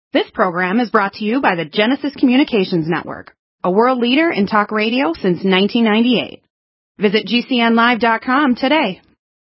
This program is brought to you by the Genesis Communications Network, a world leader in talk radio since 1998. Visit GCNlive.com today.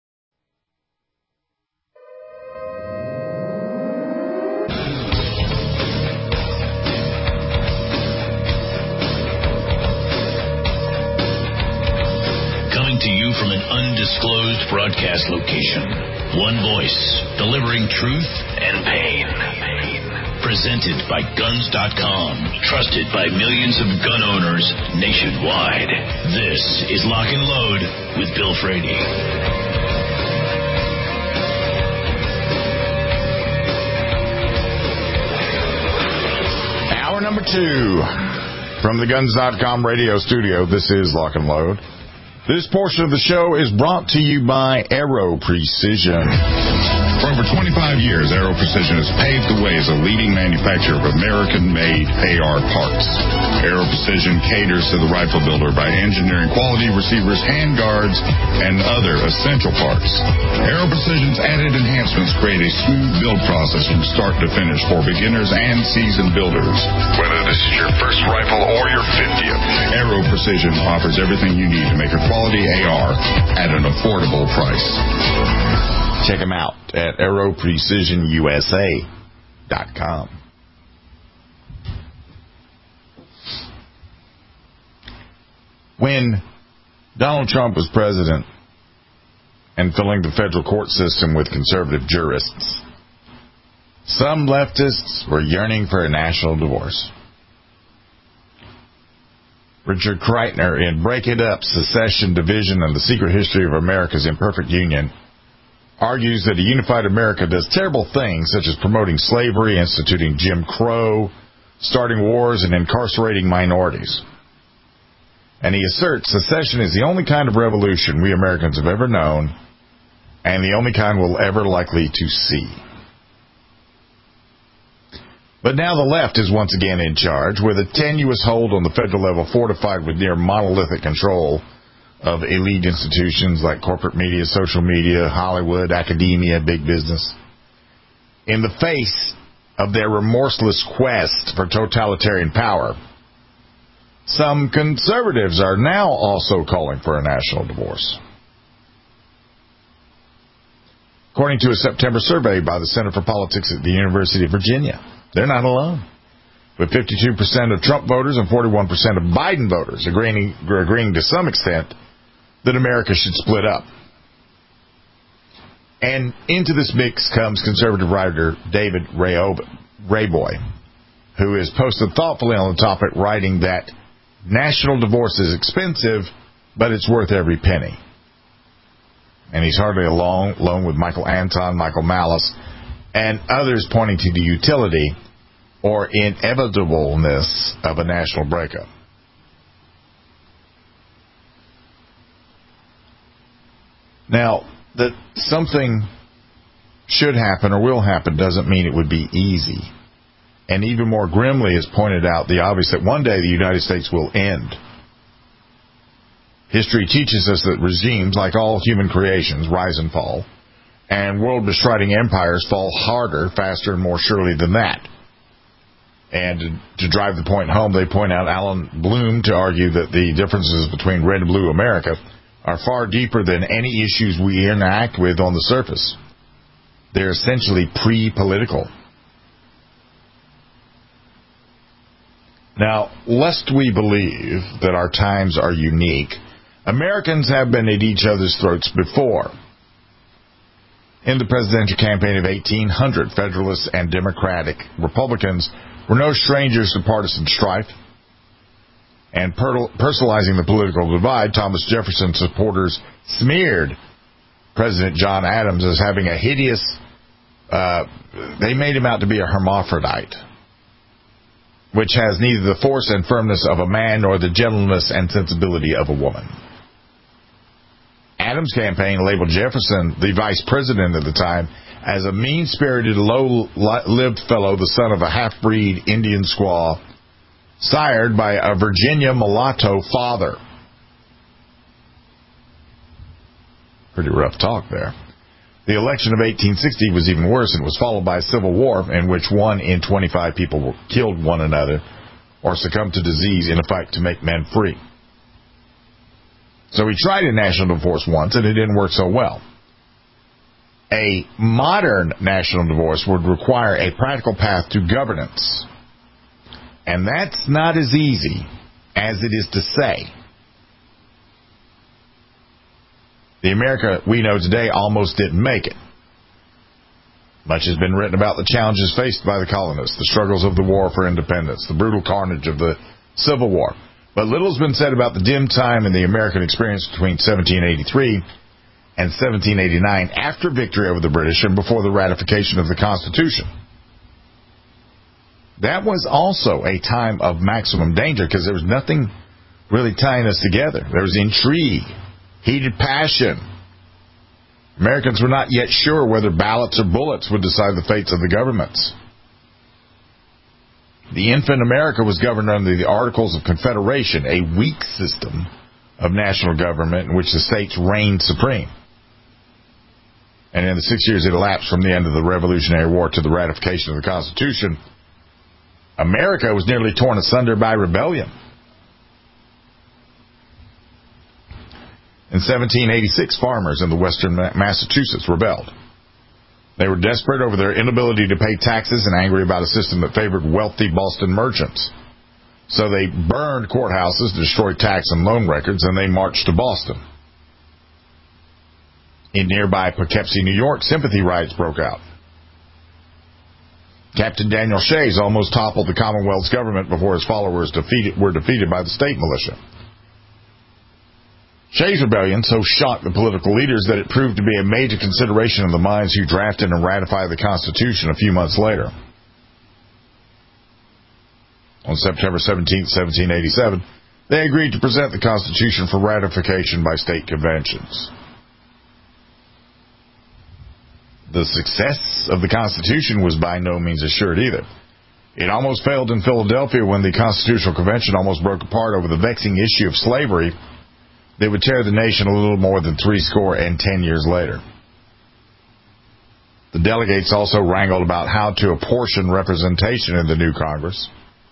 Coming to you from an undisclosed broadcast location. One voice, delivering truth and pain. Presented by Guns.com, trusted by millions of gun owners nationwide. This is Lock and Load with Bill Frady. Hour number 2 from the Guns.com radio studio. This is Lock and Load. This portion of the show is brought to you by Aero Precision. For over 25 years, Aero Precision has paved the way as a leading manufacturer of American-made AR parts. Aero Precision caters to the rifle builder by engineering quality receivers, handguards, and other essential parts. Aero Precision's added enhancements create a smooth build process from start to finish for beginners and seasoned builders. Whether this is your first rifle or your 50th, Aero Precision offers everything you need to make a quality AR at an affordable price. Check them out at aeroprecisionusa.com. When Donald Trump was president and filling the federal court system with conservative jurists, some leftists were yearning for a national divorce. Richard Kreitner in Break It Up, Secession, Division, and the Secret History of America's Imperfect Union argues that a unified America does terrible things such as promoting slavery, instituting Jim Crow, starting wars, and incarcerating minorities. And he asserts secession is the only kind of revolution we Americans have ever known and the only kind we'll ever likely to see. But now the left is once again in charge, with a tenuous hold on the federal level fortified with near monolithic control of elite institutions like corporate media, social media, Hollywood, academia, big business. In the face of their remorseless quest for totalitarian power, some conservatives are now also calling for a national divorce. According to a September survey by the Center for Politics at the University of Virginia, they're not alone, with 52% of Trump voters and 41% of Biden voters agreeing to some extent that America should split up. And into this mix comes conservative writer David Rayboy, who has posted thoughtfully on the topic, writing that national divorce is expensive, but it's worth every penny. And he's hardly alone with Michael Anton, Michael Malice, and others pointing to the utility or inevitableness of a national breakup. Now, that something should happen or will happen doesn't mean it would be easy. And even more grimly has pointed out the obvious that one day the United States will end. History teaches us that regimes, like all human creations, rise and fall, and world-bestriding empires fall harder, faster, and more surely than that. And to drive the point home, they point out Alan Bloom to argue that the differences between red and blue America are far deeper than any issues we interact with on the surface. They're essentially pre-political. Now, lest we believe that our times are unique, Americans have been at each other's throats before. In the presidential campaign of 1800, Federalists and Democratic Republicans were no strangers to partisan strife. And personalizing the political divide, Thomas Jefferson supporters smeared President John Adams as having a hideous, they made him out to be a hermaphrodite, which has neither the force and firmness of a man nor the gentleness and sensibility of a woman. Adams' campaign labeled Jefferson, the vice president at the time, as a mean-spirited, low-lived fellow, the son of a half-breed Indian squaw, sired by a Virginia mulatto father. Pretty rough talk there. The election of 1860 was even worse, and it was followed by a civil war in which 1 in 25 people killed one another or succumbed to disease in a fight to make men free. So he tried a national divorce once, and it didn't work so well. A modern national divorce would require a practical path to governance. And that's not as easy as it is to say. The America we know today almost didn't make it. Much has been written about the challenges faced by the colonists, the struggles of the War for Independence, the brutal carnage of the Civil War. But little has been said about the dim time in the American experience between 1783 and 1789 after victory over the British and before the ratification of the Constitution. That was also a time of maximum danger because there was nothing really tying us together. There was intrigue, heated passion. Americans were not yet sure whether ballots or bullets would decide the fates of the governments. The infant America was governed under the Articles of Confederation, a weak system of national government in which the states reigned supreme. And in the 6 years that elapsed from the end of the Revolutionary War to the ratification of the Constitution, America was nearly torn asunder by rebellion. In 1786, farmers in the western Massachusetts rebelled. They were desperate over their inability to pay taxes and angry about a system that favored wealthy Boston merchants. So they burned courthouses, destroyed tax and loan records, and they marched to Boston. In nearby Poughkeepsie, New York, sympathy riots broke out. Captain Daniel Shays almost toppled the Commonwealth's government before his followers were defeated by the state militia. Shays' rebellion so shocked the political leaders that it proved to be a major consideration of the minds who drafted and ratified the Constitution a few months later. On September 17, 1787, they agreed to present the Constitution for ratification by state conventions. The success of the Constitution was by no means assured either. It almost failed in Philadelphia when the Constitutional Convention almost broke apart over the vexing issue of slavery that would tear the nation a little more than 10 years later. The delegates also wrangled about how to apportion representation in the new Congress.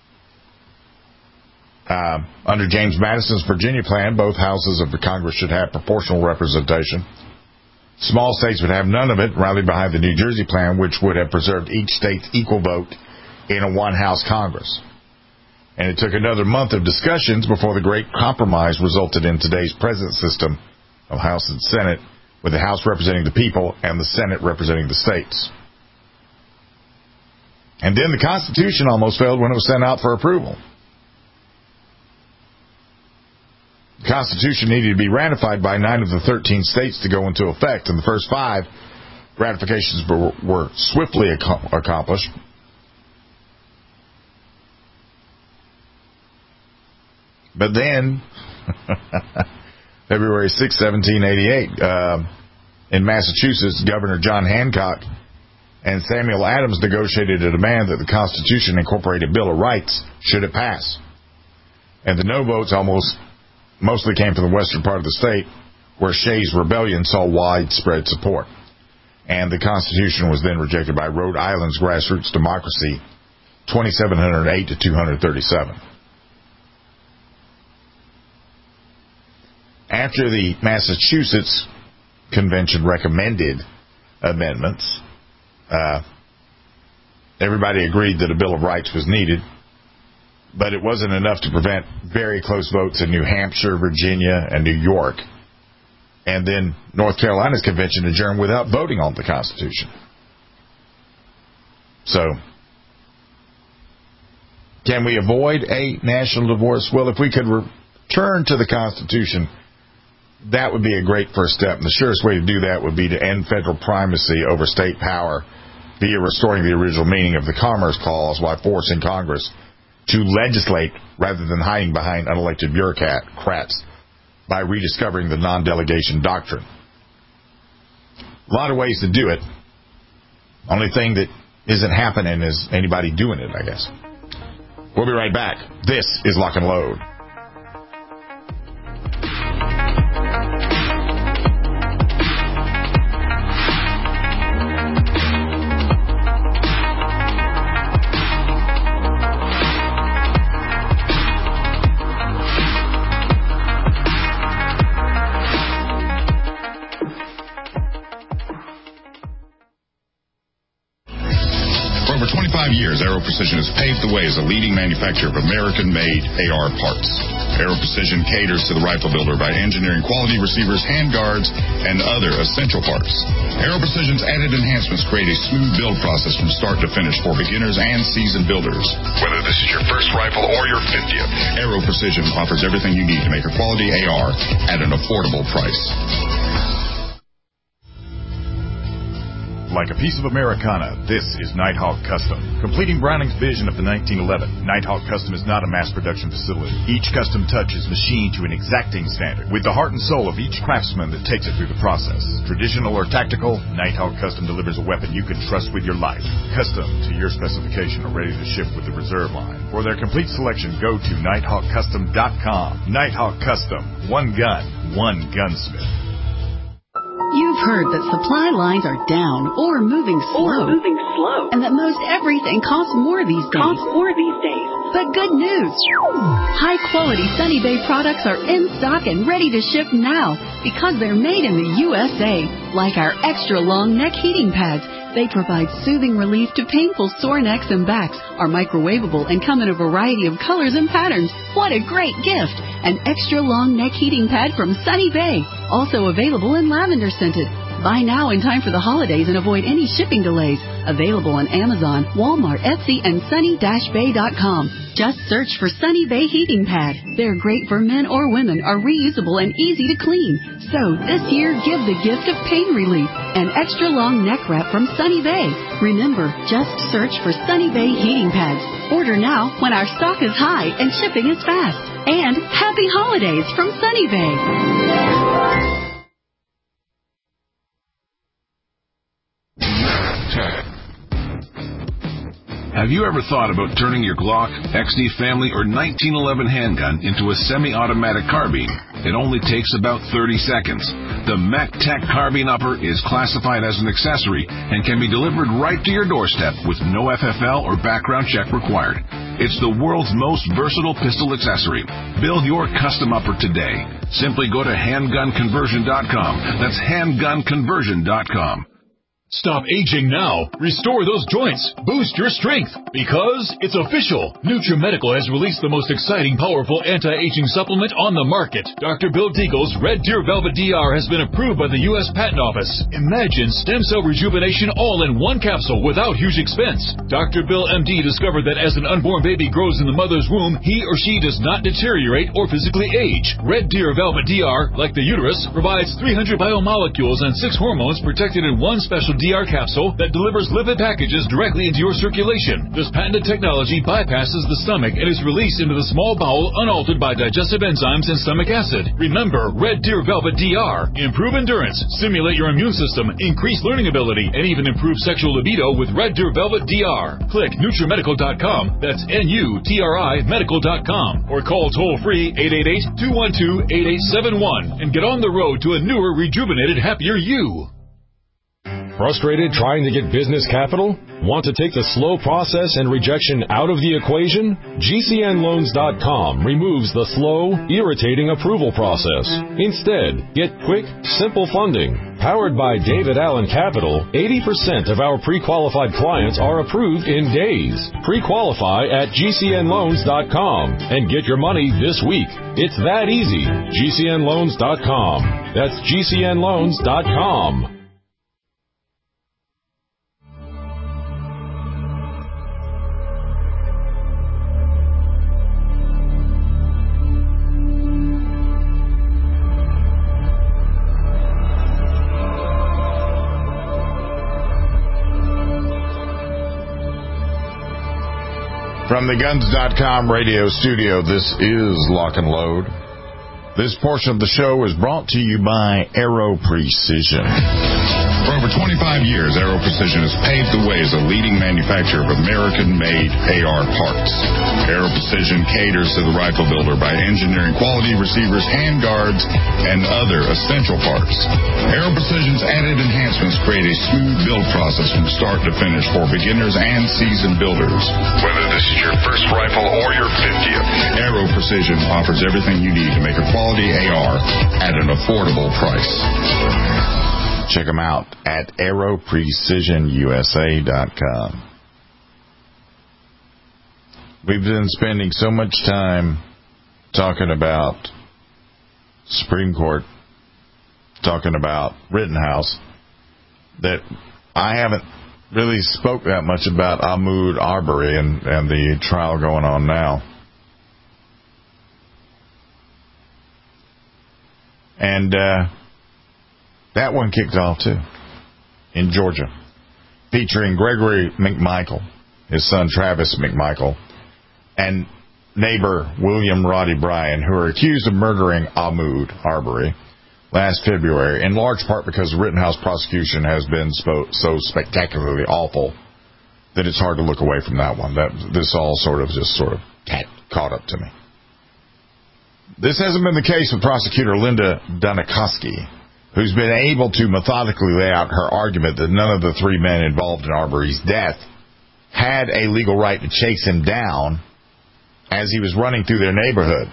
Under James Madison's Virginia plan, both houses of the Congress should have proportional representation. Small states would have none of it, rallied behind the New Jersey plan, which would have preserved each state's equal vote in a one-house Congress. And it took another month of discussions before the great compromise resulted in today's present system of House and Senate, with the House representing the people and the Senate representing the states. And then the Constitution almost failed when it was sent out for approval. The Constitution needed to be ratified by 9 of the 13 states to go into effect, and the first 5 ratifications were swiftly accomplished. But then, February 6, 1788, in Massachusetts, Governor John Hancock and Samuel Adams negotiated a demand that the Constitution incorporate a Bill of Rights should it pass. And the no votes mostly came from the western part of the state, where Shays' rebellion saw widespread support. And the Constitution was then rejected by Rhode Island's grassroots democracy, 2,708 to 237. After the Massachusetts Convention recommended amendments, everybody agreed that a Bill of Rights was needed, but it wasn't enough to prevent very close votes in New Hampshire, Virginia, and New York. And then North Carolina's convention adjourned without voting on the Constitution. So, can we avoid a national divorce? Well, if we could return to the Constitution, that would be a great first step. And the surest way to do that would be to end federal primacy over state power via restoring the original meaning of the Commerce Clause while forcing Congress to legislate rather than hiding behind unelected bureaucrats by rediscovering the non-delegation doctrine. A lot of ways to do it. Only thing that isn't happening is anybody doing it, I guess. We'll be right back. This is Lock and Load. years, Aero Precision has paved the way as a leading manufacturer of American-made AR parts. Aero Precision caters to the rifle builder by engineering quality receivers, handguards, and other essential parts. Aero Precision's added enhancements create a smooth build process from start to finish for beginners and seasoned builders. Whether this is your first rifle or your 50th, Aero Precision offers everything you need to make a quality AR at an affordable price. Like a piece of Americana, this is Nighthawk Custom. Completing Browning's vision of the 1911, Nighthawk Custom is not a mass production facility. Each custom touch is machined to an exacting standard, with the heart and soul of each craftsman that takes it through the process. Traditional or tactical, Nighthawk Custom delivers a weapon you can trust with your life. Custom to your specification or ready to ship with the reserve line. For their complete selection, go to NighthawkCustom.com. Nighthawk Custom. One gun, one gunsmith. You've heard that supply lines are down or moving slow. And that most everything costs more these days. But good news! High-quality Sunny Bay products are in stock and ready to ship now because they're made in the USA. Like our extra-long neck heating pads. They provide soothing relief to painful sore necks and backs, are microwavable, and come in a variety of colors and patterns. What a great gift! An extra-long neck heating pad from Sunny Bay. Also available in lavender scented. Buy now in time for the holidays and avoid any shipping delays. Available on Amazon, Walmart, Etsy, and sunny-bay.com. Just search for Sunny Bay Heating Pad. They're great for men or women, are reusable and easy to clean. So this year, give the gift of pain relief. An extra long neck wrap from Sunny Bay. Remember, just search for Sunny Bay Heating Pads. Order now when our stock is high and shipping is fast. And happy holidays from Sunny Bay. Have you ever thought about turning your Glock, XD family, or 1911 handgun into a semi-automatic carbine? It only takes about 30 seconds. The MacTech Carbine Upper is classified as an accessory and can be delivered right to your doorstep with no FFL or background check required. It's the world's most versatile pistol accessory. Build your custom upper today. Simply go to handgunconversion.com. That's handgunconversion.com. Stop aging now. Restore those joints. Boost your strength. Because it's official. NutriMedical has released the most exciting, powerful anti-aging supplement on the market. Dr. Bill Deagle's Red Deer Velvet DR has been approved by the U.S. Patent Office. Imagine stem cell rejuvenation all in one capsule without huge expense. Dr. Bill MD discovered that as an unborn baby grows in the mother's womb, he or she does not deteriorate or physically age. Red Deer Velvet DR, like the uterus, provides 300 biomolecules and 6 hormones protected in one special DR capsule that delivers lipid packages directly into your circulation. This patented technology bypasses the stomach and is released into the small bowel unaltered by digestive enzymes and stomach acid. Remember, Red Deer Velvet DR. Improve endurance, stimulate your immune system, increase learning ability, and even improve sexual libido with Red Deer Velvet DR. Click NutriMedical.com. That's NUTRI Medical.com. Or call toll-free 888-212-8871 and get on the road to a newer, rejuvenated, happier you. Frustrated trying to get business capital? Want to take the slow process and rejection out of the equation? GCNLoans.com removes the slow, irritating approval process. Instead, get quick, simple funding. Powered by David Allen Capital, 80% of our pre-qualified clients are approved in days. Pre-qualify at GCNLoans.com and get your money this week. It's that easy. GCNLoans.com. That's GCNLoans.com. From the Guns.com radio studio, this is Lock and Load. This portion of the show is brought to you by Aero Precision. For over 25 years, Aero Precision has paved the way as a leading manufacturer of American-made AR parts. Aero Precision caters to the rifle builder by engineering quality receivers, handguards, and other essential parts. Aero Precision's added enhancements create a smooth build process from start to finish for beginners and seasoned builders. Whether this is your first rifle or your 50th, Aero Precision offers everything you need to make a quality AR at an affordable price. Check them out at aeroprecisionusa.com. We've been spending so much time talking about Supreme Court, talking about Rittenhouse, that I haven't really spoke that much about Ahmaud Arbery and the trial going on now. And that one kicked off, too, in Georgia, featuring Gregory McMichael, his son Travis McMichael, and neighbor William Roddy Bryan, who are accused of murdering Ahmaud Arbery last February, in large part because the Rittenhouse prosecution has been so spectacularly awful that it's hard to look away from that one. This all sort of caught up to me. This hasn't been the case with prosecutor Linda Dunikoski, who's been able to methodically lay out her argument that none of the three men involved in Arbery's death had a legal right to chase him down as he was running through their neighborhood.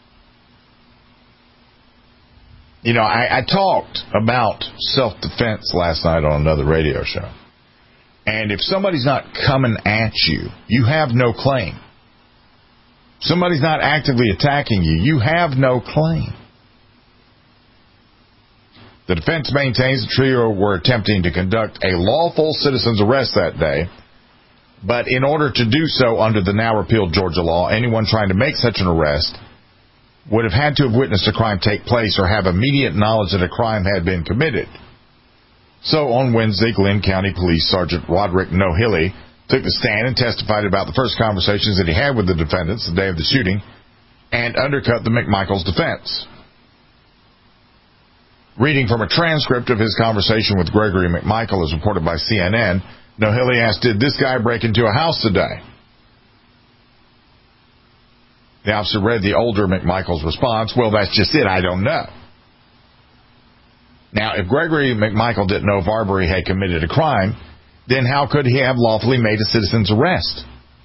You know, I talked about self-defense last night on another radio show. And if somebody's not coming at you, you have no claim. Somebody's not actively attacking you, you have no claim. The defense maintains the trio were attempting to conduct a lawful citizen's arrest that day, but in order to do so under the now repealed Georgia law, anyone trying to make such an arrest would have had to have witnessed a crime take place or have immediate knowledge that a crime had been committed. So on Wednesday, Glenn County Police Sergeant Roderick Nohilly took the stand and testified about the first conversations that he had with the defendants the day of the shooting and undercut the McMichaels' defense. Reading from a transcript of his conversation with Gregory McMichael as reported by CNN, Nohilly asked, "Did this guy break into a house today?" The officer read the older McMichael's response, "Well, that's just it. I don't know." Now, if Gregory McMichael didn't know if Arbery had committed a crime, then how could he have lawfully made a citizen's arrest?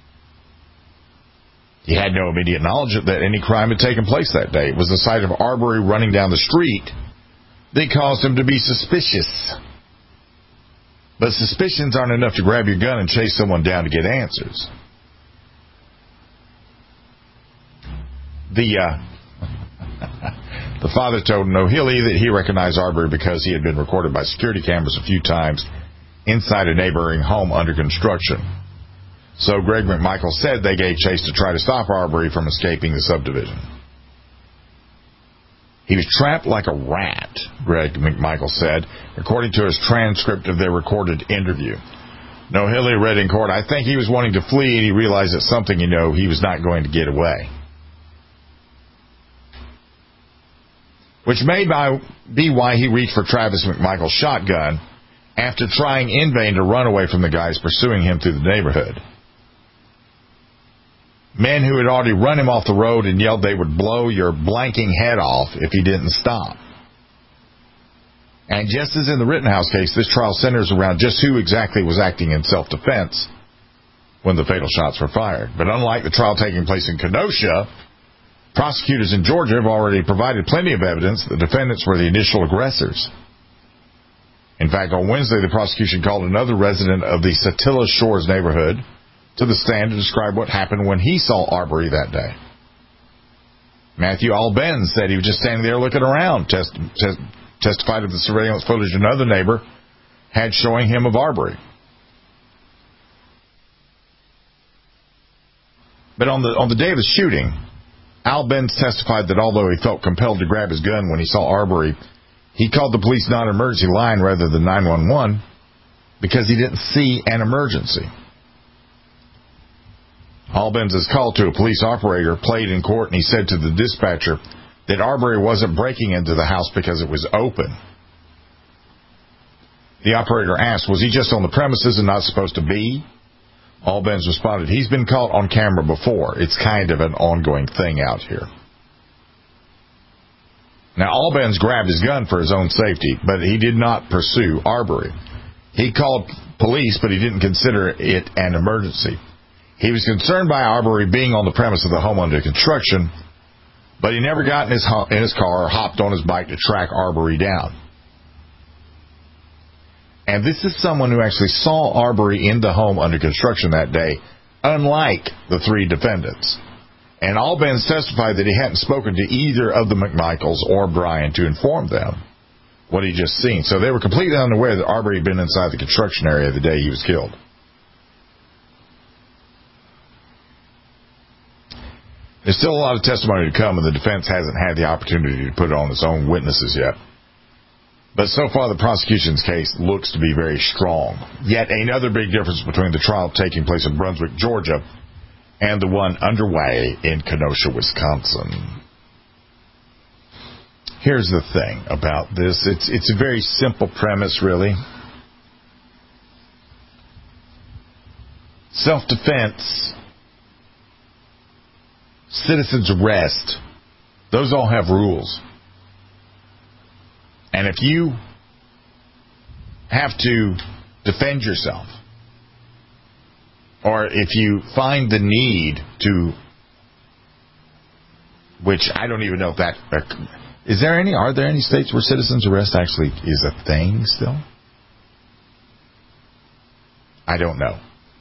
He had no immediate knowledge that any crime had taken place that day. It was the sight of Arbery running down the street that caused him to be suspicious. But suspicions aren't enough to grab your gun and chase someone down to get answers. The father told Nohilly that he recognized Arbery because he had been recorded by security cameras a few times inside a neighboring home under construction. So Greg McMichael said they gave chase to try to stop Arbery from escaping the subdivision. He was trapped like a rat, Greg McMichael said, according to his transcript of their recorded interview. Nohilly read in court, "I think he was wanting to flee and he realized that something, he was not going to get away." Which may be why he reached for Travis McMichael's shotgun after trying in vain to run away from the guys pursuing him through the neighborhood. Men who had already run him off the road and yelled they would blow your blanking head off if he didn't stop. And just as in the Rittenhouse case, this trial centers around just who exactly was acting in self-defense when the fatal shots were fired. But unlike the trial taking place in Kenosha, prosecutors in Georgia have already provided plenty of evidence that the defendants were the initial aggressors. In fact, on Wednesday, the prosecution called another resident of the Satilla Shores neighborhood to the stand to describe what happened when he saw Arbery that day. Matthew Albenz said he was just standing there looking around, testified of the surveillance footage another neighbor had showing him of Arbery. But on the day of the shooting, Albenz testified that although he felt compelled to grab his gun when he saw Arbery, he called the police non-emergency line rather than 911 because he didn't see an emergency. Albenz's call to a police operator played in court, and he said to the dispatcher that Arbery wasn't breaking into the house because it was open. The operator asked, "Was he just on the premises and not supposed to be?" Albenz responded, "He's been caught on camera before. It's kind of an ongoing thing out here." Now, Albenz grabbed his gun for his own safety, but he did not pursue Arbery. He called police, but he didn't consider it an emergency. He was concerned by Arbery being on the premise of the home under construction, but he never got in his car or hopped on his bike to track Arbery down. And this is someone who actually saw Arbery in the home under construction that day unlike the three defendants. And Albans testified that he hadn't spoken to either of the McMichaels or Bryan to inform them what he'd just seen. So they were completely unaware that Arbery had been inside the construction area the day he was killed. There's still a lot of testimony to come, and the defense hasn't had the opportunity to put on its own witnesses yet. But so far, the prosecution's case looks to be very strong. Yet another big difference between the trial taking place in Brunswick, Georgia, and the one underway in Kenosha, Wisconsin. Here's the thing about this. It's a very simple premise, really. Self-defense, citizen's arrest, those all have rules. And if you have to defend yourself, or if you find the need to, which I don't even know if that, are there any states where citizen's arrest actually is a thing still? I don't know.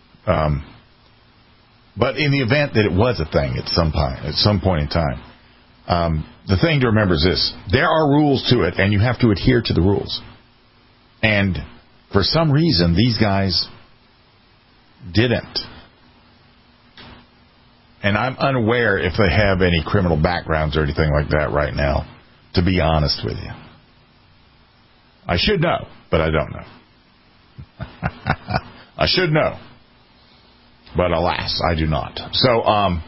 But in the event that it was a thing at some point in time, the thing to remember is this. There are rules to it, and you have to adhere to the rules. And for some reason, these guys didn't. And I'm unaware if they have any criminal backgrounds or anything like that right now, to be honest with you. I should know, but I don't know. I should know. But alas, I do not. So,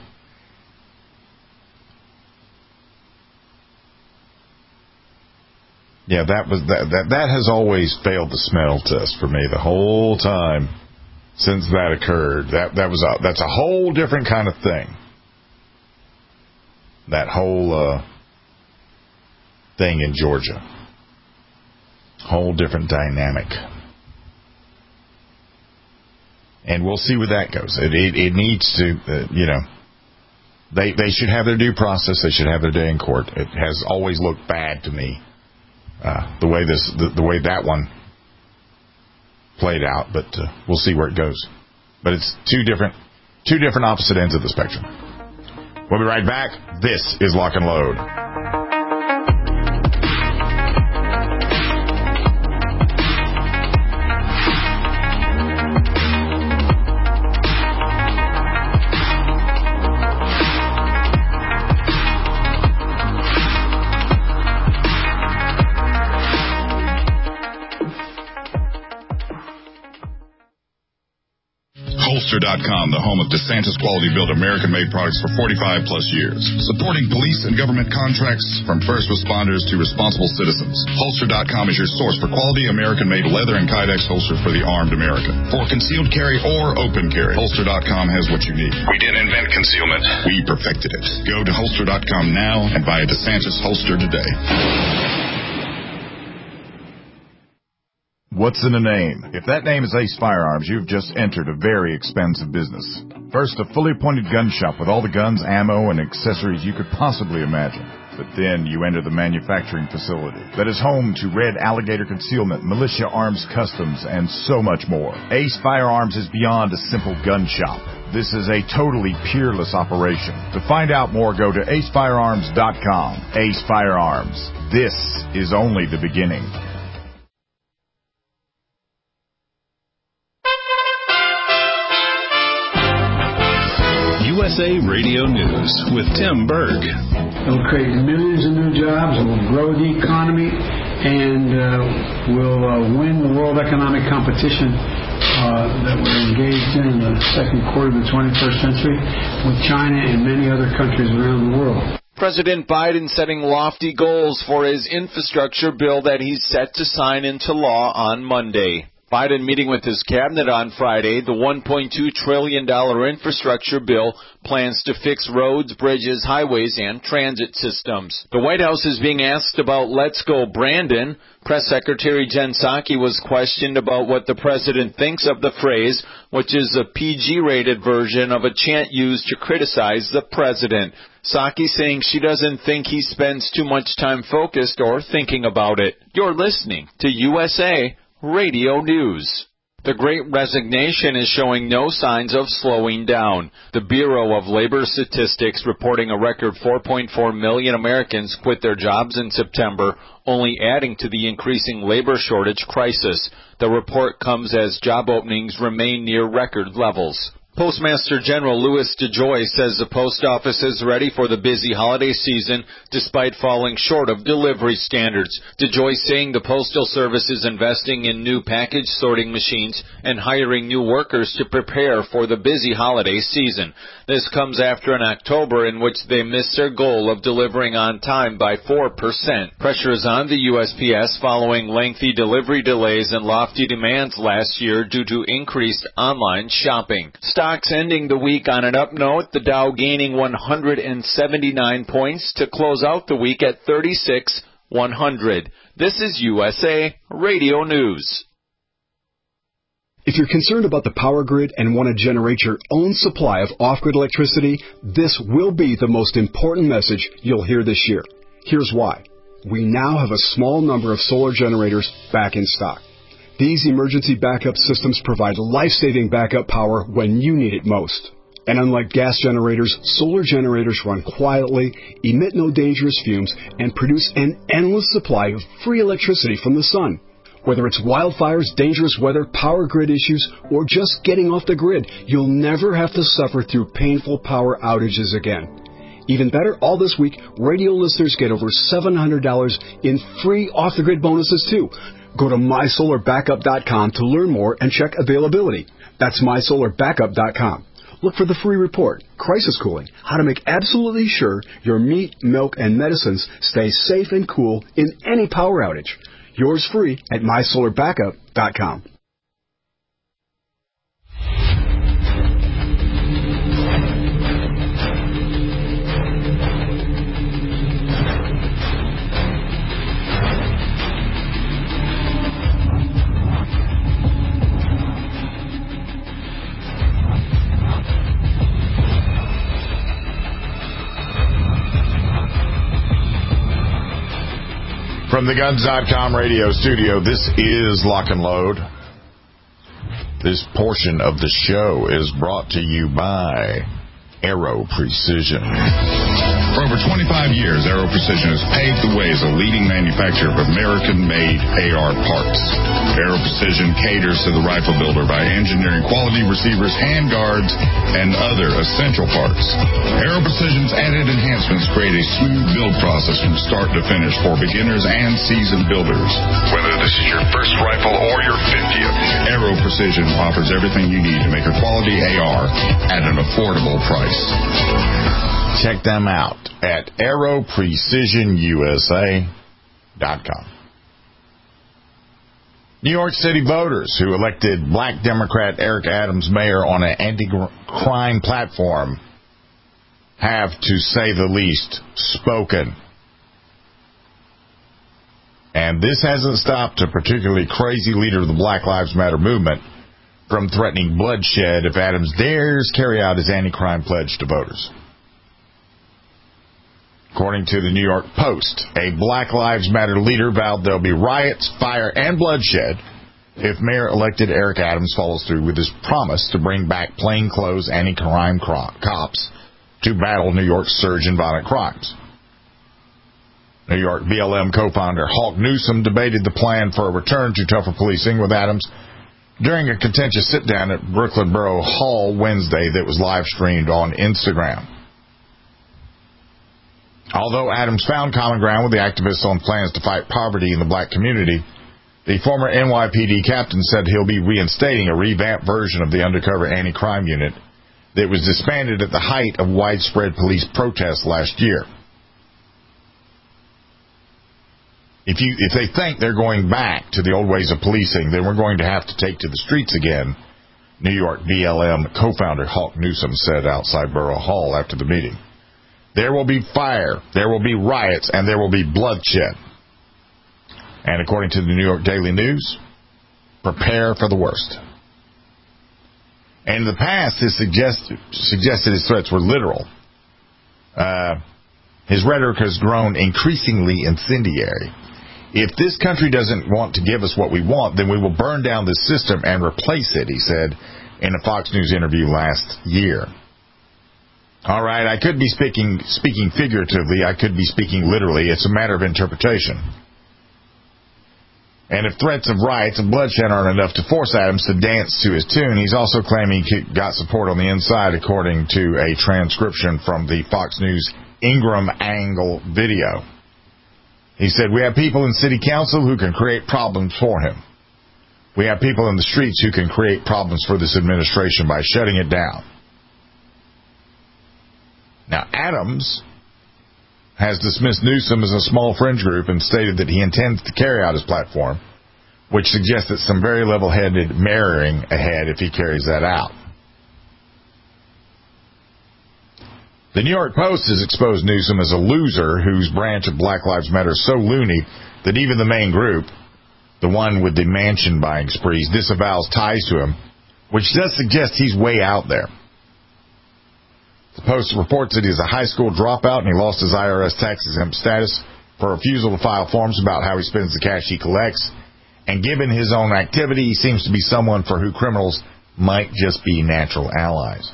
yeah, that has always failed to smell test for me the whole time since that occurred. That's a whole different kind of thing. That whole thing in Georgia, whole different dynamic. And we'll see where that goes. It needs to, they should have their due process. They should have their day in court. It has always looked bad to me, the way that one played out. But we'll see where it goes. But it's two different opposite ends of the spectrum. We'll be right back. This is Lock and Load. Holster.com, the home of DeSantis quality built American-made products for 45 plus years. Supporting police and government contracts from first responders to responsible citizens. Holster.com is your source for quality American-made leather and Kydex holsters for the armed American. For concealed carry or open carry, Holster.com has what you need. We didn't invent concealment. We perfected it. Go to Holster.com now and buy a DeSantis holster today. What's in a name? If that name is Ace Firearms, you've just entered a very expensive business. First, a fully appointed gun shop with all the guns, ammo, and accessories you could possibly imagine. But then you enter the manufacturing facility that is home to Red Alligator Concealment, Militia Arms Customs, and so much more. Ace Firearms is beyond a simple gun shop. This is a totally peerless operation. To find out more, go to acefirearms.com. Ace Firearms. This is only the beginning. USA Radio News with Tim Berg. It'll create millions of new jobs, it will grow the economy, and will win the world economic competition that we're engaged in the second quarter of the 21st century with China and many other countries around the world. President Biden setting lofty goals for his infrastructure bill that he's set to sign into law on Monday. Biden meeting with his cabinet on Friday, the $1.2 trillion infrastructure bill plans to fix roads, bridges, highways, and transit systems. The White House is being asked about Let's Go Brandon. Press Secretary Jen Psaki was questioned about what the president thinks of the phrase, which is a PG-rated version of a chant used to criticize the president. Psaki saying she doesn't think he spends too much time focused or thinking about it. You're listening to USA Radio News. The Great Resignation is showing no signs of slowing down. The Bureau of Labor Statistics reporting a record 4.4 million Americans quit their jobs in September, only adding to the increasing labor shortage crisis. The report comes as job openings remain near record levels. Postmaster General Louis DeJoy says the post office is ready for the busy holiday season despite falling short of delivery standards. DeJoy saying the Postal Service is investing in new package sorting machines and hiring new workers to prepare for the busy holiday season. This comes after an October in which they missed their goal of delivering on time by 4%. Pressure is on the USPS following lengthy delivery delays and lofty demands last year due to increased online shopping. Stocks ending the week on an up note, the Dow gaining 179 points to close out the week at 36,100. This is USA Radio News. If you're concerned about the power grid and want to generate your own supply of off-grid electricity, this will be the most important message you'll hear this year. Here's why. We now have a small number of solar generators back in stock. These emergency backup systems provide life-saving backup power when you need it most. And unlike gas generators, solar generators run quietly, emit no dangerous fumes, and produce an endless supply of free electricity from the sun. Whether it's wildfires, dangerous weather, power grid issues, or just getting off the grid, you'll never have to suffer through painful power outages again. Even better, all this week, radio listeners get over $700 in free off-the-grid bonuses too. Go to mysolarbackup.com to learn more and check availability. That's mysolarbackup.com. Look for the free report, Crisis Cooling, how to make absolutely sure your meat, milk, and medicines stay safe and cool in any power outage. Yours free at mysolarbackup.com. From the Guns.com radio studio, this is Lock and Load. This portion of the show is brought to you by Aero Precision. For over 25 years, Aero Precision has paved the way as a leading manufacturer of American-made AR parts. Aero Precision caters to the rifle builder by engineering quality receivers, handguards, and other essential parts. Aero Precision's added enhancements create a smooth build process from start to finish for beginners and seasoned builders. Whether this is your first rifle or your 50th, Aero Precision offers everything you need to make a quality AR at an affordable price. Check them out at AeroPrecisionUSA.com. New York City voters who elected black Democrat Eric Adams mayor on an anti-crime platform have, to say the least, spoken. And this hasn't stopped a particularly crazy leader of the Black Lives Matter movement from threatening bloodshed if Adams dares carry out his anti-crime pledge to voters. According to the New York Post, a Black Lives Matter leader vowed there'll be riots, fire, and bloodshed if Mayor-elected Eric Adams follows through with his promise to bring back plainclothes anti-crime cops to battle New York's surge in violent crimes. New York BLM co-founder Hawk Newsom debated the plan for a return to tougher policing with Adams during a contentious sit-down at Brooklyn Borough Hall Wednesday that was live-streamed on Instagram. Although Adams found common ground with the activists on plans to fight poverty in the black community, the former NYPD captain said he'll be reinstating a revamped version of the undercover anti-crime unit that was disbanded at the height of widespread police protests last year. If they think they're going back to the old ways of policing, then we're going to have to take to the streets again, New York BLM co-founder Hawk Newsom said outside Borough Hall after the meeting. There will be fire, there will be riots, and there will be bloodshed. And according to the New York Daily News, prepare for the worst. And in the past, his suggested his threats were literal. His rhetoric has grown increasingly incendiary. If this country doesn't want to give us what we want, then we will burn down this system and replace it, he said in a Fox News interview last year. All right, I could be speaking figuratively. I could be speaking literally. It's a matter of interpretation. And if threats of riots and bloodshed aren't enough to force Adams to dance to his tune, he's also claiming he got support on the inside, according to a transcription from the Fox News Ingram Angle video. He said, we have people in city council who can create problems for him. We have people in the streets who can create problems for this administration by shutting it down. Now, Adams has dismissed Newsom as a small fringe group and stated that he intends to carry out his platform, which suggests that some very level-headed mirroring ahead if he carries that out. The New York Post has exposed Newsom as a loser whose branch of Black Lives Matter is so loony that even the main group, the one with the mansion buying sprees, disavows ties to him, which does suggest he's way out there. The Post reports that he's a high school dropout and he lost his IRS tax-exempt status for refusal to file forms about how he spends the cash he collects. And given his own activity, he seems to be someone for who criminals might just be natural allies.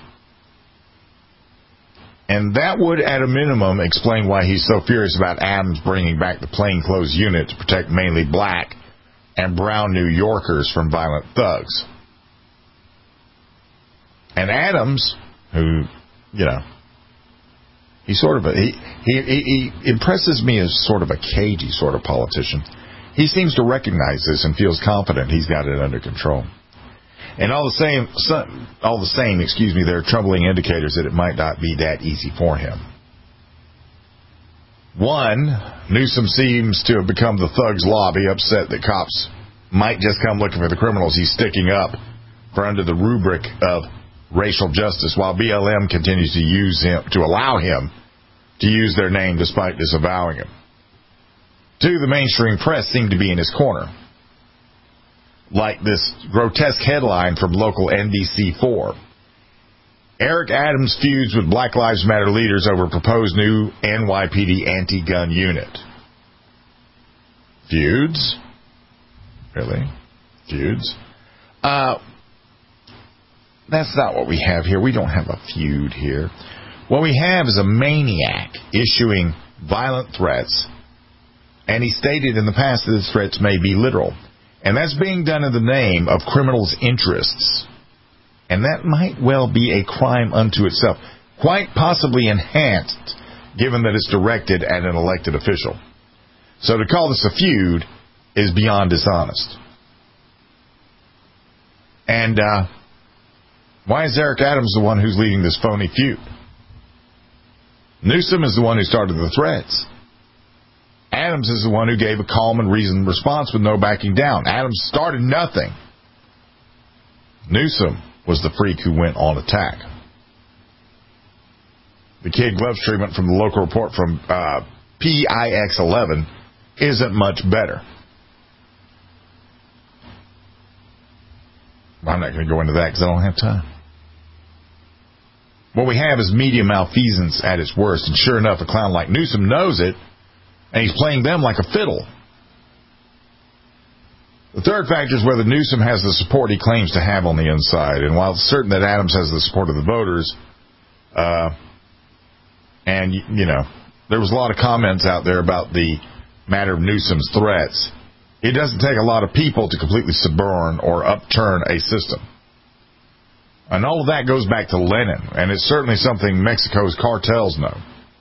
And that would, at a minimum, explain why he's so furious about Adams bringing back the plainclothes unit to protect mainly black and brown New Yorkers from violent thugs. And Adams, who, you know, he impresses me as sort of a cagey sort of politician. He seems to recognize this and feels confident he's got it under control. And all the same, there are troubling indicators that it might not be that easy for him. One, Newsom seems to have become the thug's lobby, upset that cops might just come looking for the criminals he's sticking up for under the rubric of racial justice, while BLM continues to allow him to use their name despite disavowing him. Two, the mainstream press seem to be in his corner, like this grotesque headline from local NBC4. Eric Adams feuds with Black Lives Matter leaders over proposed new NYPD anti-gun unit. Feuds? Really? Feuds? That's not what we have here. We don't have a feud here. What we have is a maniac issuing violent threats, and he stated in the past that his threats may be literal. And that's being done in the name of criminals' interests. And that might well be a crime unto itself, quite possibly enhanced, given that it's directed at an elected official. So to call this a feud is beyond dishonest. And why is Eric Adams the one who's leading this phony feud? Newsom is the one who started the threats. Adams is the one who gave a calm and reasoned response with no backing down. Adams started nothing. Newsom was the freak who went on attack. The kid gloves treatment from the local report from PIX11 isn't much better. I'm not going to go into that because I don't have time. What we have is media malfeasance at its worst, and sure enough, a clown like Newsom knows it, and he's playing them like a fiddle. The third factor is whether Newsom has the support he claims to have on the inside. And while it's certain that Adams has the support of the voters, and, you know, there was a lot of comments out there about the matter of Newsom's threats, it doesn't take a lot of people to completely subvert or upturn a system. And all of that goes back to Lenin, and it's certainly something Mexico's cartels know.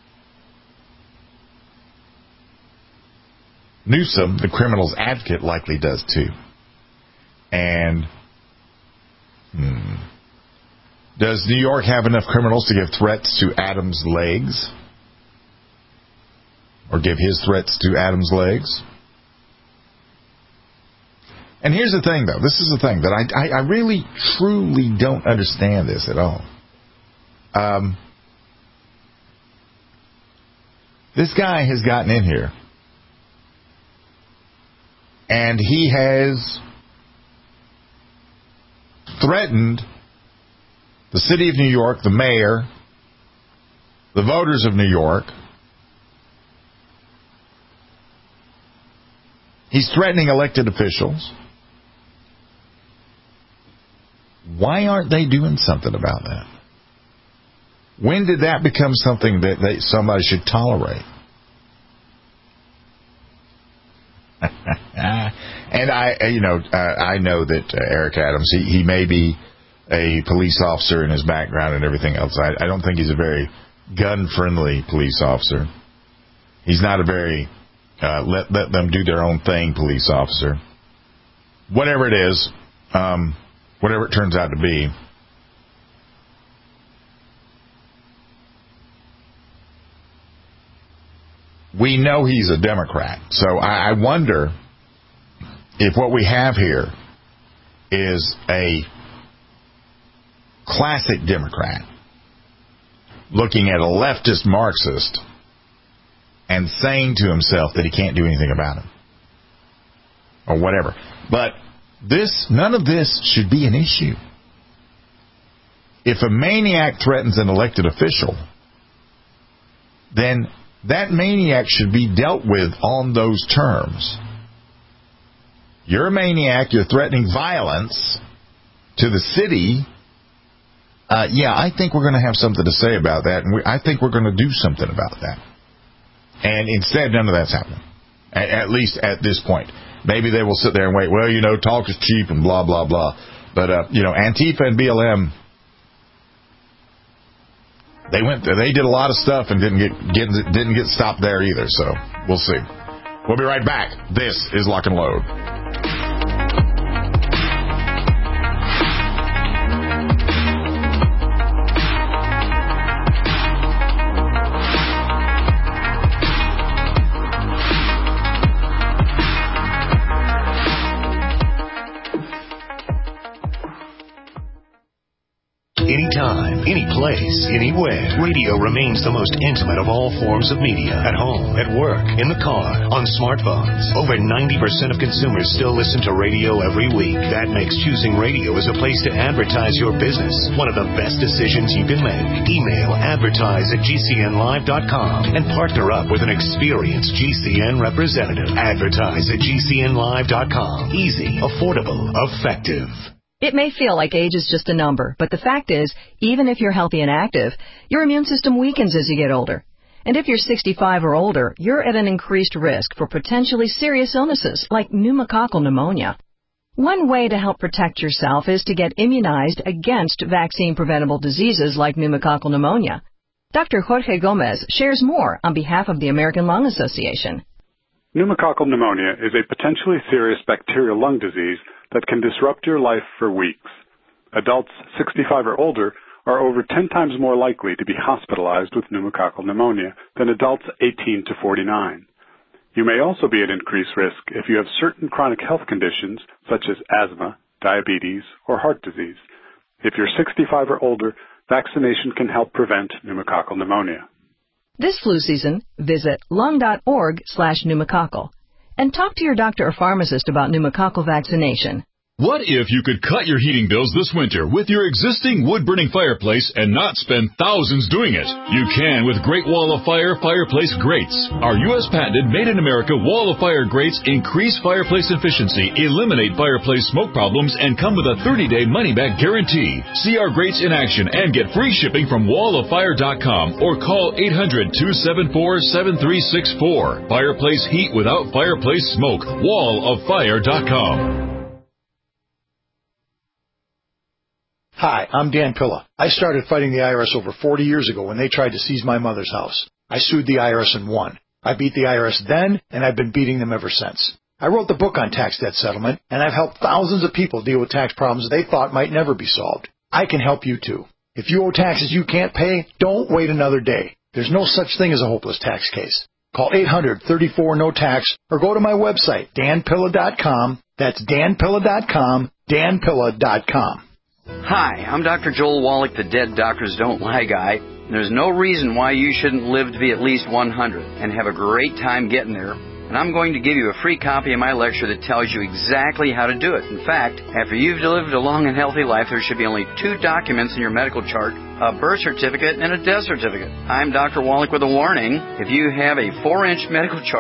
Newsom, the criminal's advocate, likely does too. And does New York have enough criminals to give threats to Adams' legs? Or give his threats to Adams' legs? And here's the thing, though. This is the thing that I really, truly don't understand this at all. This guy has gotten in here, and he has threatened the city of New York, the mayor, the voters of New York, He's threatening elected officials. Why aren't they doing something about that? When did that become something that somebody should tolerate? And I know that Eric Adams, he may be a police officer in his background and everything else. I don't think he's a very gun-friendly police officer. He's not a very let them do their own thing police officer. Whatever it is, whatever it turns out to be. We know he's a Democrat, so I wonder if what we have here is a classic Democrat looking at a leftist Marxist and saying to himself that he can't do anything about it or whatever. But none of this should be an issue. If a maniac threatens an elected official, then that maniac should be dealt with on those terms. You're a maniac. You're threatening violence to the city. I think we're going to have something to say about that, and I think we're going to do something about that. And instead, none of that's happening, at least at this point. Maybe they will sit there and wait. Well, talk is cheap and blah, blah, blah. But, Antifa and BLM, they did a lot of stuff and didn't get stopped there either. So we'll see. We'll be right back. This is Lock and Load. Anytime, any place, anywhere. Radio remains the most intimate of all forms of media. At home, at work, in the car, on smartphones. Over 90% of consumers still listen to radio every week. That makes choosing radio as a place to advertise your business one of the best decisions you can make. Email advertise@gcnlive.com and partner up with an experienced GCN representative. Advertise@gcnlive.com. Easy, affordable, effective. It may feel like age is just a number, but the fact is, even if you're healthy and active, your immune system weakens as you get older. And if you're 65 or older, you're at an increased risk for potentially serious illnesses like pneumococcal pneumonia. One way to help protect yourself is to get immunized against vaccine-preventable diseases like pneumococcal pneumonia. Dr. Jorge Gomez shares more on behalf of the American Lung Association. Pneumococcal pneumonia is a potentially serious bacterial lung disease that can disrupt your life for weeks. Adults 65 or older are over 10 times more likely to be hospitalized with pneumococcal pneumonia than adults 18 to 49. You may also be at increased risk if you have certain chronic health conditions such as asthma, diabetes, or heart disease. If you're 65 or older, vaccination can help prevent pneumococcal pneumonia. This flu season, visit lung.org/pneumococcal and talk to your doctor or pharmacist about pneumococcal vaccination. What if you could cut your heating bills this winter with your existing wood-burning fireplace and not spend thousands doing it? You can with Great Wall of Fire fireplace grates. Our U.S. patented made-in-America Wall of Fire grates increase fireplace efficiency, eliminate fireplace smoke problems, and come with a 30-day money-back guarantee. See our grates in action and get free shipping from walloffire.com or call 800-274-7364. Fireplace heat without fireplace smoke. walloffire.com. Hi, I'm Dan Pilla. I started fighting the IRS over 40 years ago when they tried to seize my mother's house. I sued the IRS and won. I beat the IRS then, and I've been beating them ever since. I wrote the book on tax debt settlement, and I've helped thousands of people deal with tax problems they thought might never be solved. I can help you too. If you owe taxes you can't pay, don't wait another day. There's no such thing as a hopeless tax case. Call 800-34-NO-TAX or go to my website, danpilla.com. That's danpilla.com, danpilla.com. Hi, I'm Dr. Joel Wallach, the Dead Doctors Don't Lie guy. There's no reason why you shouldn't live to be at least 100 and have a great time getting there. And I'm going to give you a free copy of my lecture that tells you exactly how to do it. In fact, after you've lived a long and healthy life, there should be only 2 documents in your medical chart, a birth certificate and a death certificate. I'm Dr. Wallach with a warning. If you have a 4-inch medical chart,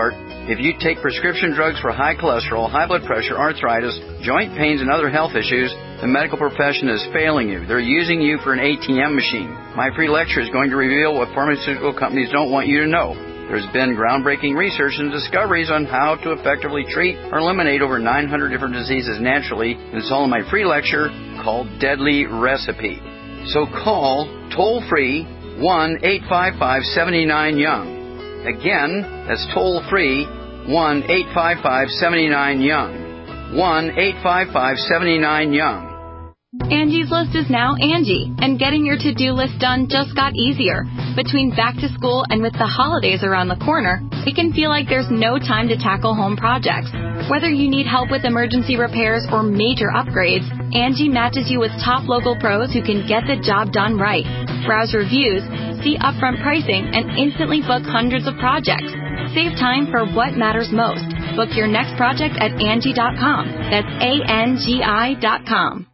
If you take prescription drugs for high cholesterol, high blood pressure, arthritis, joint pains, and other health issues, the medical profession is failing you. They're using you for an ATM machine. My free lecture is going to reveal what pharmaceutical companies don't want you to know. There's been groundbreaking research and discoveries on how to effectively treat or eliminate over 900 different diseases naturally, and it's all in my free lecture called Deadly Recipe. So call toll-free 1-855-79-YOUNG. Again, that's toll-free 1-855-79-YOUNG. 1-855-79-YOUNG. Angie's List is now Angie, and getting your to-do list done just got easier. Between back to school and with the holidays around the corner, it can feel like there's no time to tackle home projects. Whether you need help with emergency repairs or major upgrades, Angie matches you with top local pros who can get the job done right. Browse reviews, see upfront pricing, and instantly book hundreds of projects. Save time for what matters most. Book your next project at Angie.com. That's ANGI.com.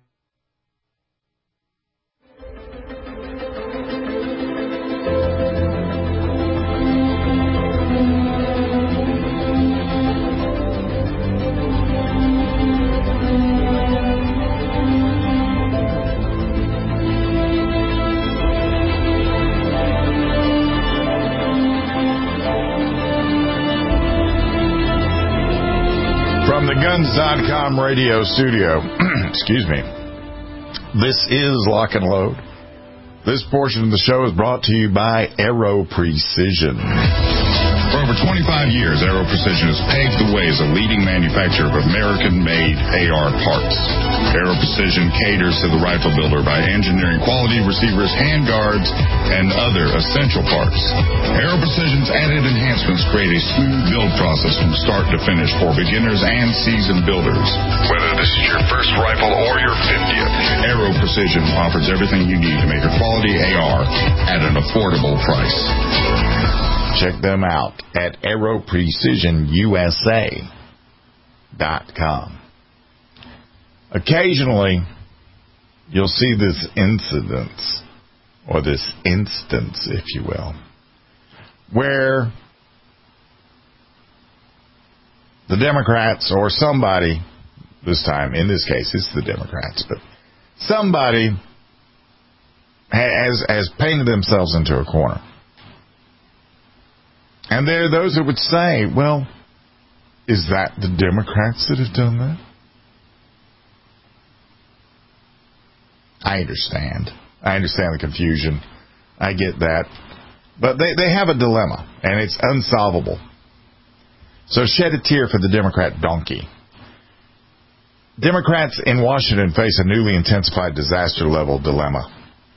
From the Guns.com radio studio, excuse me, this is Lock and Load. This portion of the show is brought to you by Aero Precision. For over 25 years, Aero Precision has paved the way as a leading manufacturer of American-made AR parts. Aero Precision caters to the rifle builder by engineering quality receivers, handguards, and other essential parts. Aero Precision's added enhancements create a smooth build process from start to finish for beginners and seasoned builders. Whether this is your first rifle or your 50th, Aero Precision offers everything you need to make a quality AR at an affordable price. Check them out at AeroPrecisionUSA.com. Occasionally, you'll see this incidence, or this instance, if you will, where the Democrats, or somebody, this time, in this case, it's the Democrats, but somebody has painted themselves into a corner. And there are those who would say, well, is that the Democrats that have done that? I understand. I understand the confusion. I get that. But they have a dilemma, and it's unsolvable. So shed a tear for the Democrat donkey. Democrats in Washington face a newly intensified disaster-level dilemma.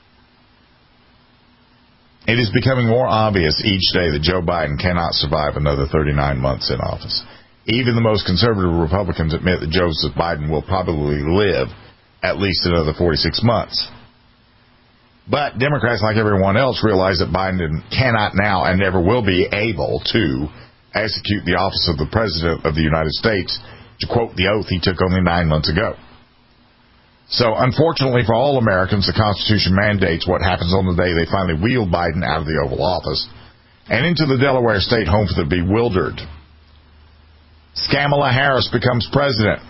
It is becoming more obvious each day that Joe Biden cannot survive another 39 months in office. Even the most conservative Republicans admit that Joseph Biden will probably live at least another 46 months. But Democrats, like everyone else, realize that Biden cannot now and never will be able to execute the office of the President of the United States, to quote the oath he took only 9 months ago. So, unfortunately for all Americans, the Constitution mandates what happens on the day they finally wheel Biden out of the Oval Office and into the Delaware state home for the bewildered. Kamala Harris becomes president.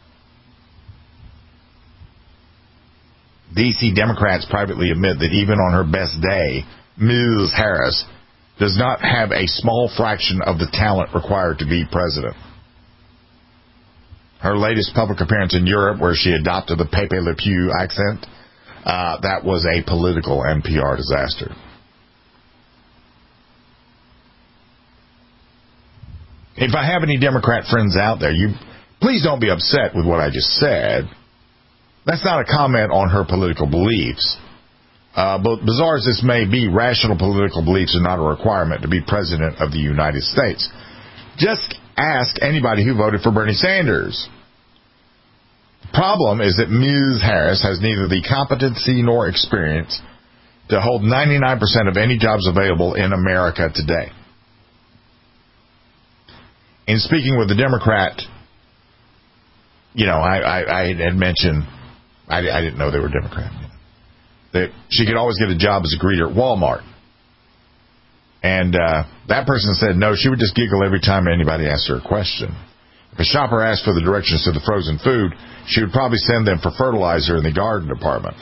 D.C. Democrats privately admit that even on her best day, Ms. Harris does not have a small fraction of the talent required to be president. Her latest public appearance in Europe, where she adopted the Pepe Le Pew accent, that was a political and PR disaster. If I have any Democrat friends out there, please don't be upset with what I just said. That's not a comment on her political beliefs. But bizarre as this may be, rational political beliefs are not a requirement to be president of the United States. Just ask anybody who voted for Bernie Sanders. The problem is that Ms. Harris has neither the competency nor experience to hold 99% of any jobs available in America today. In speaking with the Democrat, I had mentioned, I didn't know they were Democrat, that she could always get a job as a greeter at Walmart. And that person said no, she would just giggle every time anybody asked her a question. If a shopper asked for the directions to the frozen food, she would probably send them for fertilizer in the garden department.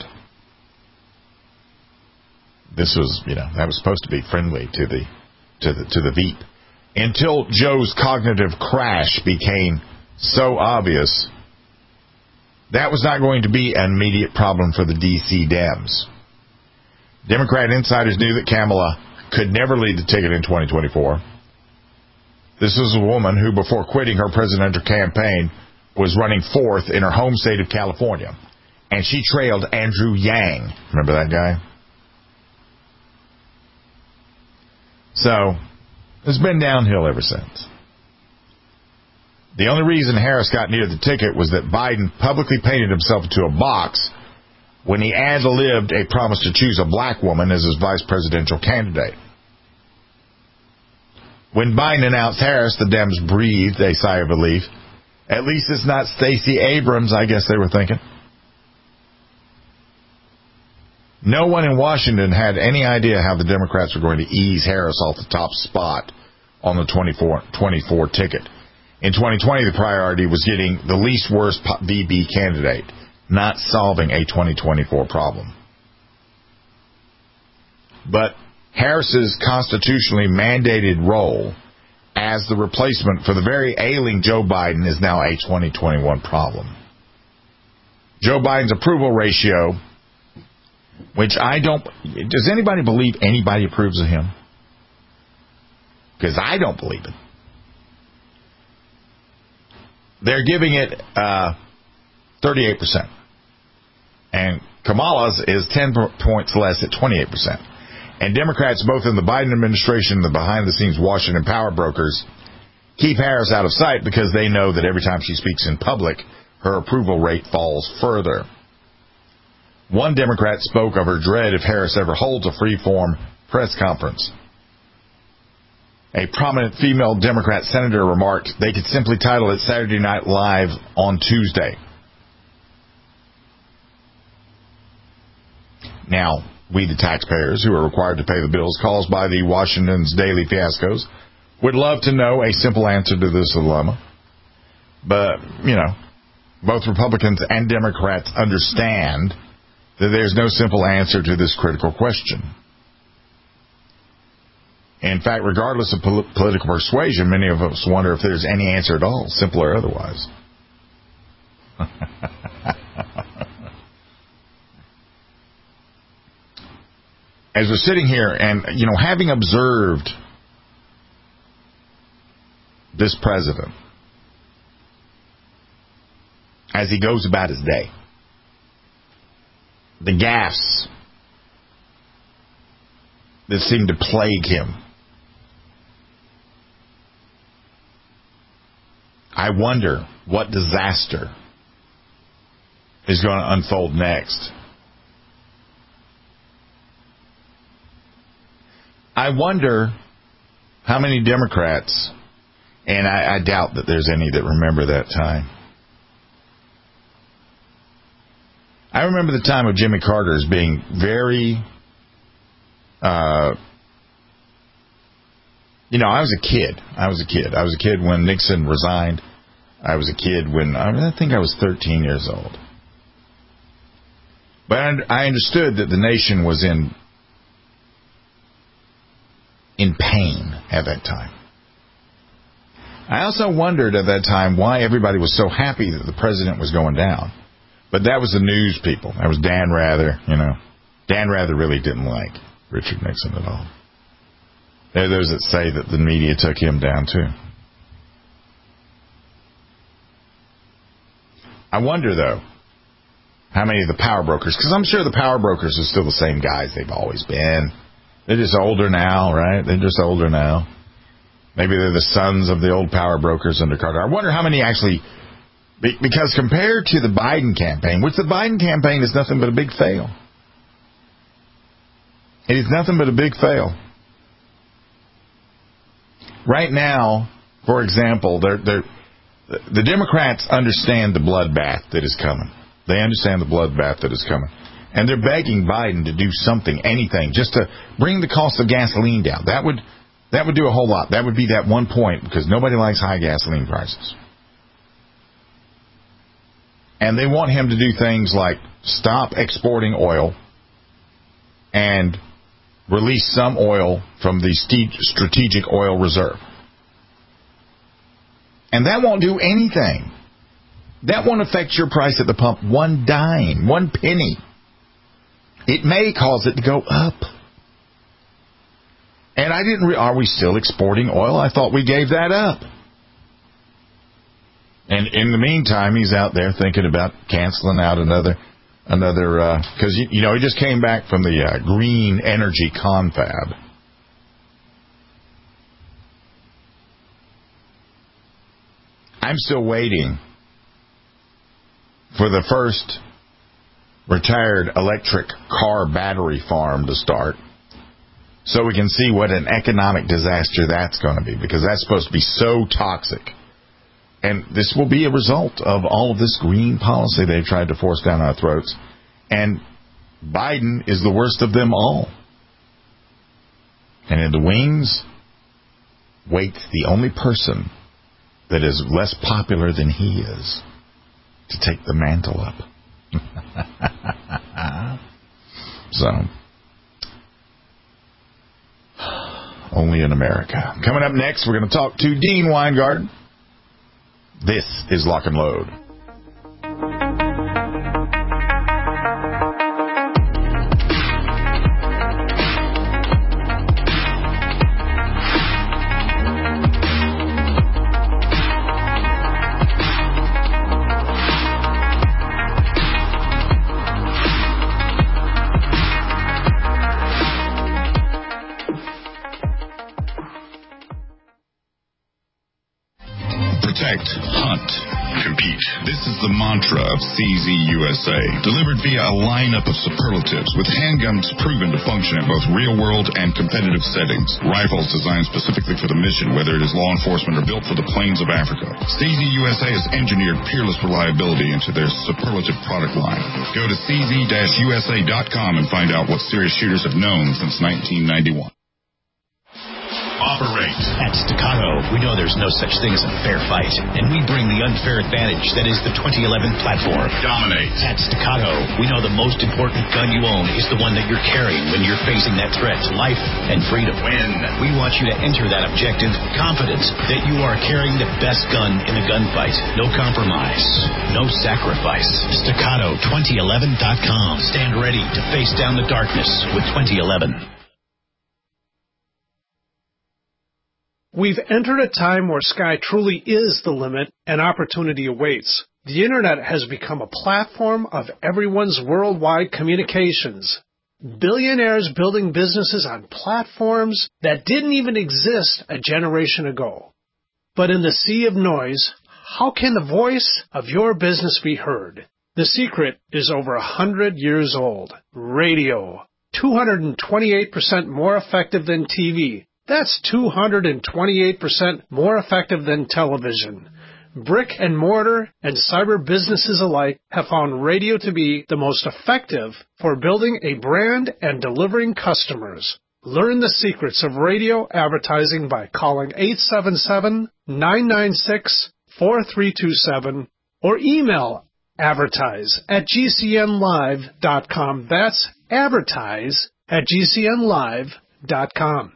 This was, that was supposed to be friendly to the Veep. Until Joe's cognitive crash became so obvious, that was not going to be an immediate problem for the D.C. Dems. Democrat insiders knew that Kamala could never lead the ticket in 2024. This is a woman who, before quitting her presidential campaign, was running fourth in her home state of California. And she trailed Andrew Yang. Remember that guy? So, it's been downhill ever since. The only reason Harris got near the ticket was that Biden publicly painted himself into a box when he ad-libbed a promise to choose a black woman as his vice presidential candidate. When Biden announced Harris, the Dems breathed a sigh of relief. At least it's not Stacey Abrams, I guess they were thinking. No one in Washington had any idea how the Democrats were going to ease Harris off the top spot on the 24 ticket. In 2020, the priority was getting the least worst VB candidate, not solving a 2024 problem. But Harris's constitutionally mandated role as the replacement for the very ailing Joe Biden is now a 2021 problem. Joe Biden's approval ratio, which does anybody believe anybody approves of him? Because I don't believe it. They're giving it 38%. And Kamala's is 10 points less at 28%. And Democrats, both in the Biden administration and the behind-the-scenes Washington power brokers, keep Harris out of sight because they know that every time she speaks in public, her approval rate falls further. One Democrat spoke of her dread if Harris ever holds a free-form press conference. A prominent female Democrat senator remarked they could simply title it Saturday Night Live on Tuesday. Now, we, the taxpayers who are required to pay the bills caused by the Washington's daily fiascos, would love to know a simple answer to this dilemma. But, both Republicans and Democrats understand that there's no simple answer to this critical question. In fact, regardless of political persuasion, many of us wonder if there's any answer at all, simple or otherwise. As we're sitting here and, having observed this president as he goes about his day, the gaffes that seem to plague him, I wonder what disaster is going to unfold next. I wonder how many Democrats, and I doubt that there's any that remember that time. I remember the time of Jimmy Carter as being very, I was a kid. I was a kid when Nixon resigned. I was a kid when, I think I was 13 years old. But I understood that the nation was in pain at that time. I also wondered at that time why everybody was so happy that the president was going down. But that was the news people. That was Dan Rather, Dan Rather really didn't like Richard Nixon at all. There are those that say that the media took him down too. I wonder, though, how many of the power brokers, because I'm sure the power brokers are still the same guys they've always been. They're just older now, right? They're just older now. Maybe they're the sons of the old power brokers under Carter. I wonder how many actually, because compared to the Biden campaign, which the Biden campaign is nothing but a big fail. It is nothing but a big fail. Right now, for example, the Democrats understand the bloodbath that is coming. They understand the bloodbath that is coming. And they're begging Biden to do something, anything, just to bring the cost of gasoline down. That would do a whole lot. That would be that 1 point, because nobody likes high gasoline prices. And they want him to do things like stop exporting oil and release some oil from the strategic oil reserve. And that won't do anything. That won't affect your price at the pump one dime, 1 penny. It may cause it to go up. And are we still exporting oil? I thought we gave that up. And in the meantime, he's out there thinking about canceling out another, because, he just came back from the green energy confab. I'm still waiting for the first retired electric car battery farm to start, so we can see what an economic disaster that's going to be, because that's supposed to be so toxic. And this will be a result of all of this green policy they've tried to force down our throats. And Biden is the worst of them all. And in the wings waits the only person that is less popular than he is to take the mantle up. So, only in America. Coming up next, we're going to talk to Dean Weingarten. This is Lock and Load. The mantra of CZ USA, delivered via a lineup of superlatives with handguns proven to function in both real-world and competitive settings. Rifles designed specifically for the mission, whether it is law enforcement or built for the plains of Africa. CZ USA has engineered peerless reliability into their superlative product line. Go to cz-usa.com and find out what serious shooters have known since 1991. Operate. At Staccato, we know there's no such thing as a fair fight, and we bring the unfair advantage that is the 2011 platform. Dominate. At Staccato, we know the most important gun you own is the one that you're carrying when you're facing that threat to life and freedom. Win. We want you to enter that objective confident that you are carrying the best gun in the gunfight. No compromise. No sacrifice. Staccato2011.com. Stand ready to face down the darkness with 2011. We've entered a time where sky truly is the limit and opportunity awaits. The Internet has become a platform of everyone's worldwide communications. Billionaires building businesses on platforms that didn't even exist a generation ago. But in the sea of noise, how can the voice of your business be heard? The secret is over 100 years old. Radio. 228% more effective than TV. That's 228% more effective than television. Brick and mortar and cyber businesses alike have found radio to be the most effective for building a brand and delivering customers. Learn the secrets of radio advertising by calling 877-996-4327 or email advertise@gcnlive.com. That's advertise@gcnlive.com.